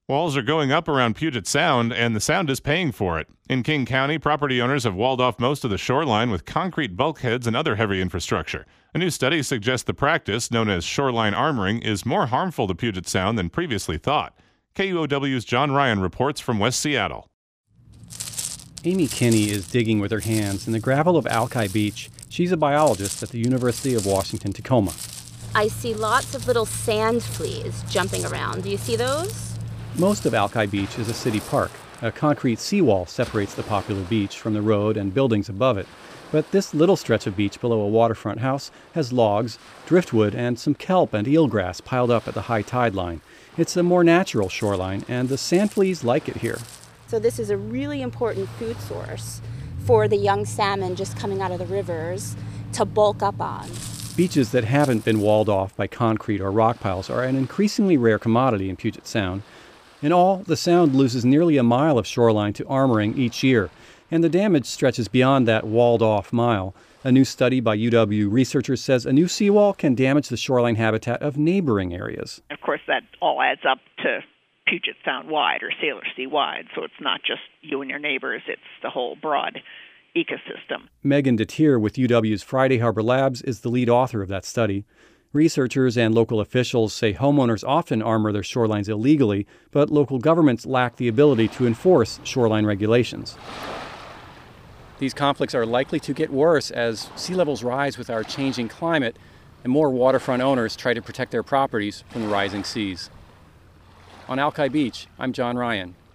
Walls are going up around Puget Sound, and the Sound is paying for it. In King County, property owners have walled off most of the shoreline with concrete bulkheads and other heavy infrastructure. A new study suggests the practice, known as shoreline armoring, is more harmful to Puget Sound than previously thought. KUOW's John Ryan reports from West Seattle. Amy Kinney is digging with her hands in the gravel of Alki Beach. She's a biologist at the University of Washington-Tacoma. I see lots of little sand fleas jumping around. Do you see those? Most of Alki Beach is a city park. A concrete seawall separates the popular beach from the road and buildings above it. But this little stretch of beach below a waterfront house has logs, driftwood, and some kelp and eelgrass piled up at the high tide line. It's a more natural shoreline, and the sand fleas like it here. So this is a really important food source for the young salmon just coming out of the rivers to bulk up on. Beaches that haven't been walled off by concrete or rock piles are an increasingly rare commodity in Puget Sound. In all, the Sound loses nearly a mile of shoreline to armoring each year, and the damage stretches beyond that walled-off mile. A new study by UW researchers says a new seawall can damage the shoreline habitat of neighboring areas. Of course, that all adds up to Puget Sound wide or Sailor Sea wide, so it's not just you and your neighbors, it's the whole broad ecosystem. Megan DeTier with UW's Friday Harbor Labs is the lead author of that study. Researchers and local officials say homeowners often armor their shorelines illegally, but local governments lack the ability to enforce shoreline regulations. These conflicts are likely to get worse as sea levels rise with our changing climate and more waterfront owners try to protect their properties from the rising seas. On Alki Beach, I'm John Ryan.